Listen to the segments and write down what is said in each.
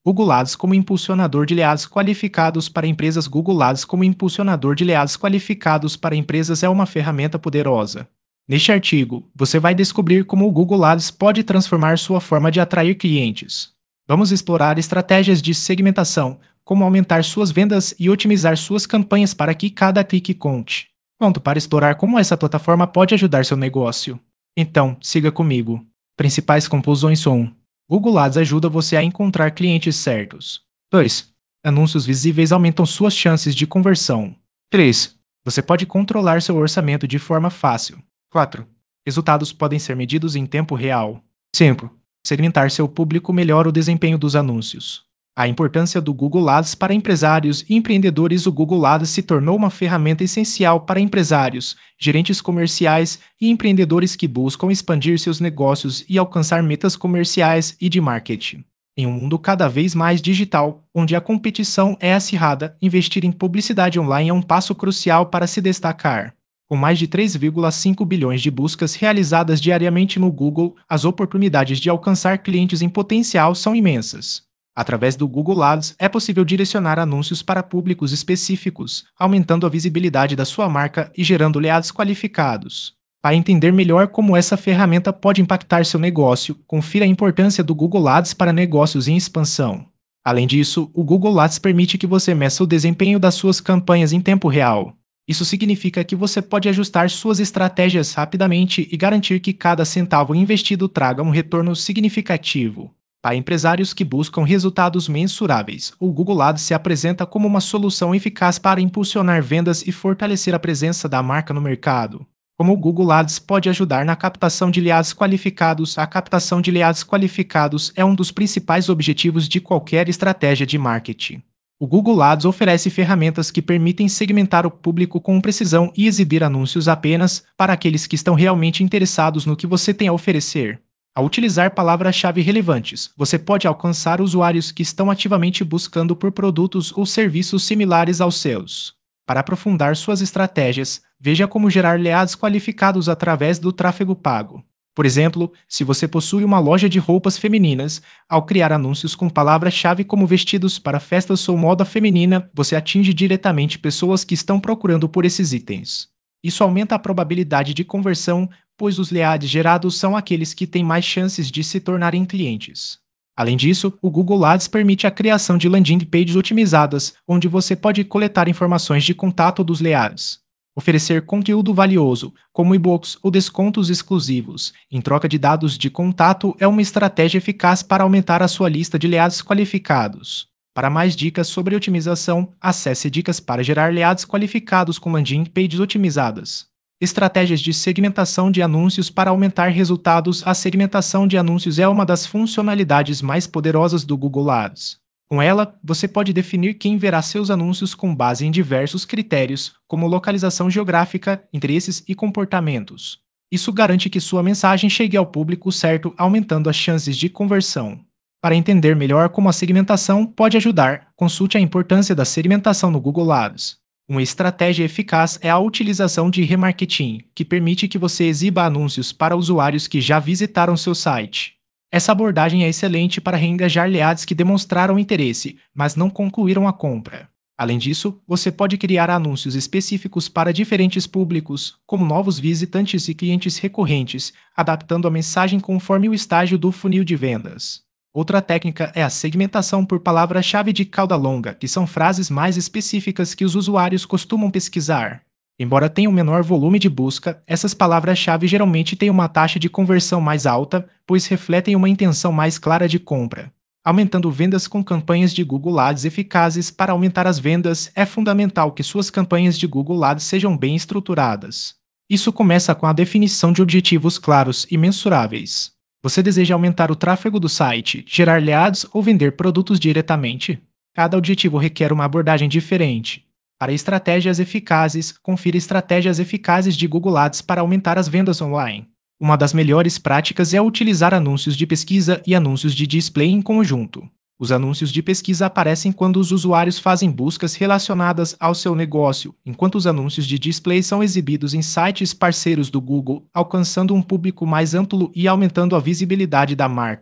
Google Ads como impulsionador de leads qualificados para empresas. Google Ads como impulsionador de leads qualificados para empresas é uma ferramenta poderosa. Neste artigo, você vai descobrir como o Google Ads pode transformar sua forma de atrair clientes. Vamos explorar estratégias de segmentação, como aumentar suas vendas e otimizar suas campanhas para que cada clique conte. Pronto para explorar como essa plataforma pode ajudar seu negócio? Então, siga comigo. Principais conclusões são: Google Ads ajuda você a encontrar clientes certos. 2. Anúncios visíveis aumentam suas chances de conversão. 3. Você pode controlar seu orçamento de forma fácil. 4. Resultados podem ser medidos em tempo real. 5. Segmentar seu público melhora o desempenho dos anúncios. A importância do Google Ads para empresários e empreendedores. O Google Ads se tornou uma ferramenta essencial para empresários, gerentes comerciais e empreendedores que buscam expandir seus negócios e alcançar metas comerciais e de marketing. Em um mundo cada vez mais digital, onde a competição é acirrada, investir em publicidade online é um passo crucial para se destacar. Com mais de 3,5 bilhões de buscas realizadas diariamente no Google, as oportunidades de alcançar clientes em potencial são imensas. Através do Google Ads, é possível direcionar anúncios para públicos específicos, aumentando a visibilidade da sua marca e gerando leads qualificados. Para entender melhor como essa ferramenta pode impactar seu negócio, confira a importância do Google Ads para negócios em expansão. Além disso, o Google Ads permite que você meça o desempenho das suas campanhas em tempo real. Isso significa que você pode ajustar suas estratégias rapidamente e garantir que cada centavo investido traga um retorno significativo. Para empresários que buscam resultados mensuráveis, o Google Ads se apresenta como uma solução eficaz para impulsionar vendas e fortalecer a presença da marca no mercado. Como o Google Ads pode ajudar na captação de leads qualificados? A captação de leads qualificados é um dos principais objetivos de qualquer estratégia de marketing. O Google Ads oferece ferramentas que permitem segmentar o público com precisão e exibir anúncios apenas para aqueles que estão realmente interessados no que você tem a oferecer. Ao utilizar palavras-chave relevantes, você pode alcançar usuários que estão ativamente buscando por produtos ou serviços similares aos seus. Para aprofundar suas estratégias, veja como gerar leads qualificados através do tráfego pago. Por exemplo, se você possui uma loja de roupas femininas, ao criar anúncios com palavras-chave como vestidos para festas ou moda feminina, você atinge diretamente pessoas que estão procurando por esses itens. Isso aumenta a probabilidade de conversão, pois os leads gerados são aqueles que têm mais chances de se tornarem clientes. Além disso, o Google Ads permite a criação de landing pages otimizadas, onde você pode coletar informações de contato dos leads. Oferecer conteúdo valioso, como e-books ou descontos exclusivos, em troca de dados de contato é uma estratégia eficaz para aumentar a sua lista de leads qualificados. Para mais dicas sobre otimização, acesse Dicas para gerar leads qualificados com landing pages otimizadas. Estratégias de segmentação de anúncios para aumentar resultados. A segmentação de anúncios é uma das funcionalidades mais poderosas do Google Ads. Com ela, você pode definir quem verá seus anúncios com base em diversos critérios, como localização geográfica, interesses e comportamentos. Isso garante que sua mensagem chegue ao público certo, aumentando as chances de conversão. Para entender melhor como a segmentação pode ajudar, consulte a importância da segmentação no Google Ads. Uma estratégia eficaz é a utilização de remarketing, que permite que você exiba anúncios para usuários que já visitaram seu site. Essa abordagem é excelente para reengajar leads que demonstraram interesse, mas não concluíram a compra. Além disso, você pode criar anúncios específicos para diferentes públicos, como novos visitantes e clientes recorrentes, adaptando a mensagem conforme o estágio do funil de vendas. Outra técnica é a segmentação por palavra-chave de cauda longa, que são frases mais específicas que os usuários costumam pesquisar. Embora tenham menor volume de busca, essas palavras-chave geralmente têm uma taxa de conversão mais alta, pois refletem uma intenção mais clara de compra. Aumentando vendas com campanhas de Google Ads eficazes. Para aumentar as vendas, é fundamental que suas campanhas de Google Ads sejam bem estruturadas. Isso começa com a definição de objetivos claros e mensuráveis. Você deseja aumentar o tráfego do site, gerar leads ou vender produtos diretamente? Cada objetivo requer uma abordagem diferente. Para estratégias eficazes, confira estratégias eficazes de Google Ads para aumentar as vendas online. Uma das melhores práticas é utilizar anúncios de pesquisa e anúncios de display em conjunto. Os anúncios de pesquisa aparecem quando os usuários fazem buscas relacionadas ao seu negócio, enquanto os anúncios de display são exibidos em sites parceiros do Google, alcançando um público mais amplo e aumentando a visibilidade da marca.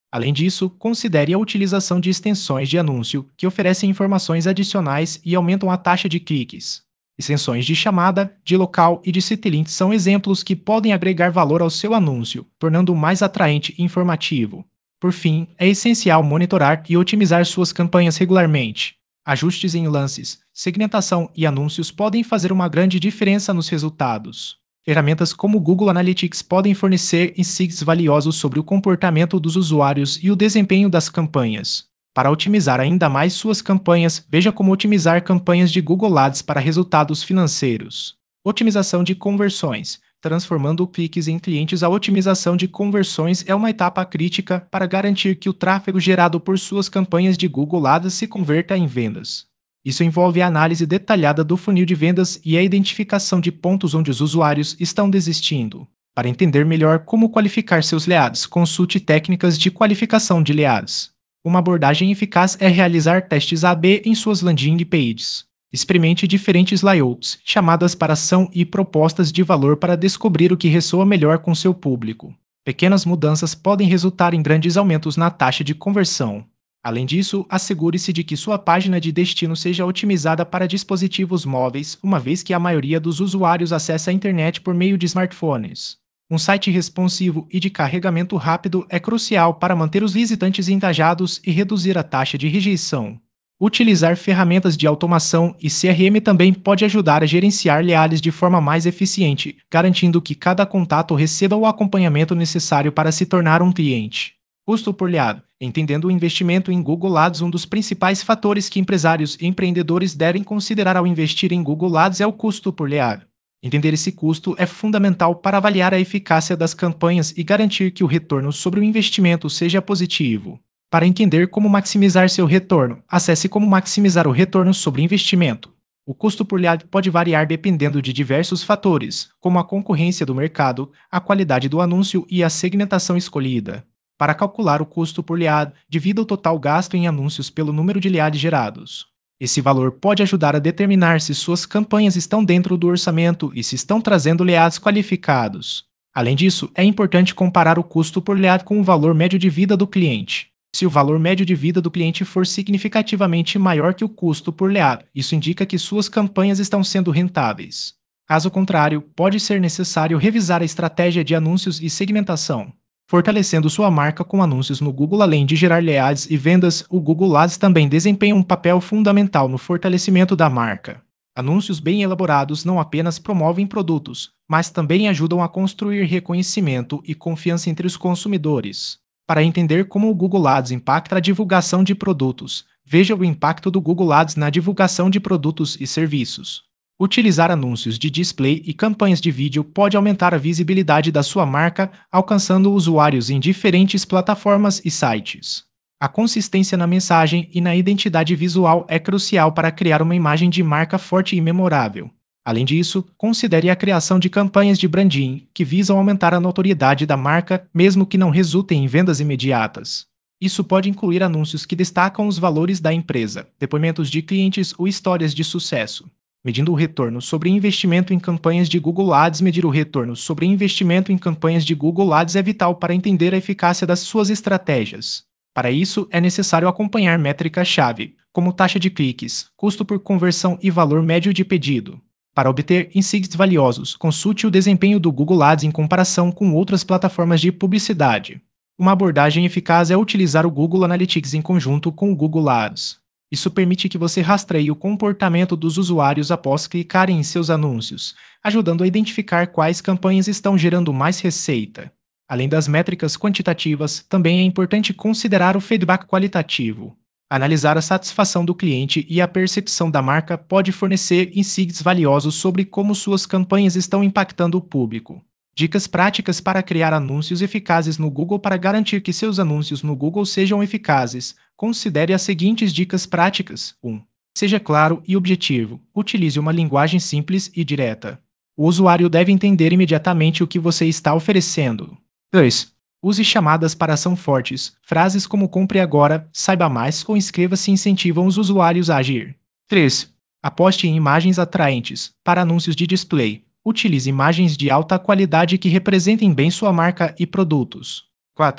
Além disso, considere a utilização de extensões de anúncio que oferecem informações adicionais e aumentam a taxa de cliques. Extensões de chamada, de local e de citilink são exemplos que podem agregar valor ao seu anúncio, tornando-o mais atraente e informativo. Por fim, é essencial monitorar e otimizar suas campanhas regularmente. Ajustes em lances, segmentação e anúncios podem fazer uma grande diferença nos resultados. Ferramentas como o Google Analytics podem fornecer insights valiosos sobre o comportamento dos usuários e o desempenho das campanhas. Para otimizar ainda mais suas campanhas, veja como otimizar campanhas de Google Ads para resultados financeiros. Otimização de conversões. Transformando cliques em clientes, a otimização de conversões é uma etapa crítica para garantir que o tráfego gerado por suas campanhas de Google Ads se converta em vendas. Isso envolve a análise detalhada do funil de vendas e a identificação de pontos onde os usuários estão desistindo. Para entender melhor como qualificar seus leads, consulte técnicas de qualificação de leads. Uma abordagem eficaz é realizar testes A/B em suas landing pages. Experimente diferentes layouts, chamadas para ação e propostas de valor para descobrir o que ressoa melhor com seu público. Pequenas mudanças podem resultar em grandes aumentos na taxa de conversão. Além disso, assegure-se de que sua página de destino seja otimizada para dispositivos móveis, uma vez que a maioria dos usuários acessa a internet por meio de smartphones. Um site responsivo e de carregamento rápido é crucial para manter os visitantes engajados e reduzir a taxa de rejeição. Utilizar ferramentas de automação e CRM também pode ajudar a gerenciar leads de forma mais eficiente, garantindo que cada contato receba o acompanhamento necessário para se tornar um cliente. Custo por lead. Entendendo o investimento em Google Ads, um dos principais fatores que empresários e empreendedores devem considerar ao investir em Google Ads é o custo por lead. Entender esse custo é fundamental para avaliar a eficácia das campanhas e garantir que o retorno sobre o investimento seja positivo. Para entender como maximizar seu retorno, acesse como maximizar o retorno sobre investimento. O custo por lead pode variar dependendo de diversos fatores, como a concorrência do mercado, a qualidade do anúncio e a segmentação escolhida. Para calcular o custo por lead, divida o total gasto em anúncios pelo número de leads gerados. Esse valor pode ajudar a determinar se suas campanhas estão dentro do orçamento e se estão trazendo leads qualificados. Além disso, é importante comparar o custo por lead com o valor médio de vida do cliente. Se o valor médio de vida do cliente for significativamente maior que o custo por lead, isso indica que suas campanhas estão sendo rentáveis. Caso contrário, pode ser necessário revisar a estratégia de anúncios e segmentação. Fortalecendo sua marca com anúncios no Google. Além de gerar leads e vendas, o Google Ads também desempenha um papel fundamental no fortalecimento da marca. Anúncios bem elaborados não apenas promovem produtos, mas também ajudam a construir reconhecimento e confiança entre os consumidores. Para entender como o Google Ads impacta a divulgação de produtos, veja o impacto do Google Ads na divulgação de produtos e serviços. Utilizar anúncios de display e campanhas de vídeo pode aumentar a visibilidade da sua marca, alcançando usuários em diferentes plataformas e sites. A consistência na mensagem e na identidade visual é crucial para criar uma imagem de marca forte e memorável. Além disso, considere a criação de campanhas de branding, que visam aumentar a notoriedade da marca, mesmo que não resultem em vendas imediatas. Isso pode incluir anúncios que destacam os valores da empresa, depoimentos de clientes ou histórias de sucesso. Medindo o retorno sobre investimento em campanhas de Google Ads. Medir o retorno sobre investimento em campanhas de Google Ads é vital para entender a eficácia das suas estratégias. Para isso, é necessário acompanhar métricas-chave, como taxa de cliques, custo por conversão e valor médio de pedido. Para obter insights valiosos, consulte o desempenho do Google Ads em comparação com outras plataformas de publicidade. Uma abordagem eficaz é utilizar o Google Analytics em conjunto com o Google Ads. Isso permite que você rastreie o comportamento dos usuários após clicarem em seus anúncios, ajudando a identificar quais campanhas estão gerando mais receita. Além das métricas quantitativas, também é importante considerar o feedback qualitativo. Analisar a satisfação do cliente e a percepção da marca pode fornecer insights valiosos sobre como suas campanhas estão impactando o público. Dicas práticas para criar anúncios eficazes no Google. Para garantir que seus anúncios no Google sejam eficazes, considere as seguintes dicas práticas. 1. Seja claro e objetivo. Utilize uma linguagem simples e direta. O usuário deve entender imediatamente o que você está oferecendo. 2. Use chamadas para ação fortes. Frases como "compre agora", "saiba mais" ou "inscreva-se" incentivam os usuários a agir. 3. Aposte em imagens atraentes. Para anúncios de display, utilize imagens de alta qualidade que representem bem sua marca e produtos. 4.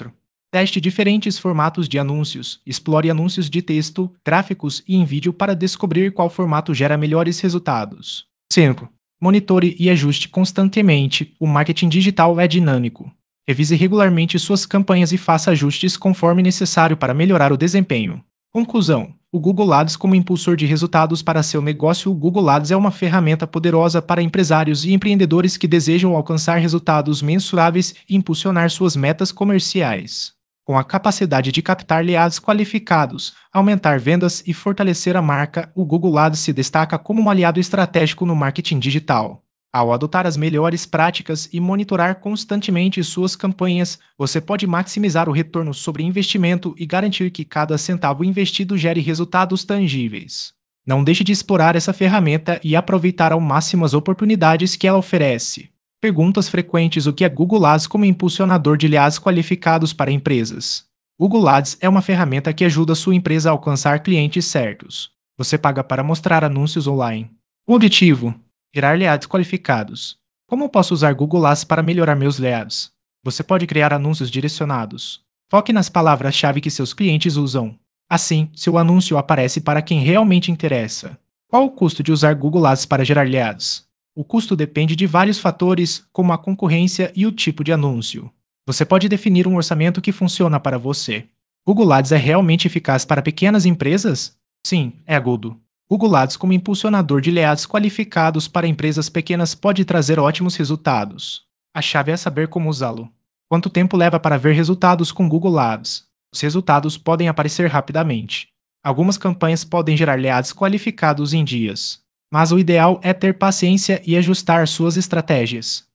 Teste diferentes formatos de anúncios, explore anúncios de texto, gráficos e em vídeo para descobrir qual formato gera melhores resultados. 5. Monitore e ajuste constantemente. O marketing digital é dinâmico. Revise regularmente suas campanhas e faça ajustes conforme necessário para melhorar o desempenho. Conclusão: o Google Ads como impulsor de resultados para seu negócio. O Google Ads é uma ferramenta poderosa para empresários e empreendedores que desejam alcançar resultados mensuráveis e impulsionar suas metas comerciais. Com a capacidade de captar leads qualificados, aumentar vendas e fortalecer a marca, o Google Ads se destaca como um aliado estratégico no marketing digital. Ao adotar as melhores práticas e monitorar constantemente suas campanhas, você pode maximizar o retorno sobre investimento e garantir que cada centavo investido gere resultados tangíveis. Não deixe de explorar essa ferramenta e aproveitar ao máximo as oportunidades que ela oferece. Perguntas frequentes: o que é Google Ads como impulsionador de leads qualificados para empresas? Google Ads é uma ferramenta que ajuda a sua empresa a alcançar clientes certos. Você paga para mostrar anúncios online. O objetivo: gerar leads qualificados. Como posso usar Google Ads para melhorar meus leads? Você pode criar anúncios direcionados. Foque nas palavras-chave que seus clientes usam. Assim, seu anúncio aparece para quem realmente interessa. Qual o custo de usar Google Ads para gerar leads? O custo depende de vários fatores, como a concorrência e o tipo de anúncio. Você pode definir um orçamento que funciona para você. Google Ads é realmente eficaz para pequenas empresas? Sim, é agudo. Google Ads como impulsionador de leads qualificados para empresas pequenas pode trazer ótimos resultados. A chave é saber como usá-lo. Quanto tempo leva para ver resultados com Google Ads? Os resultados podem aparecer rapidamente. Algumas campanhas podem gerar leads qualificados em dias. Mas o ideal é ter paciência e ajustar suas estratégias.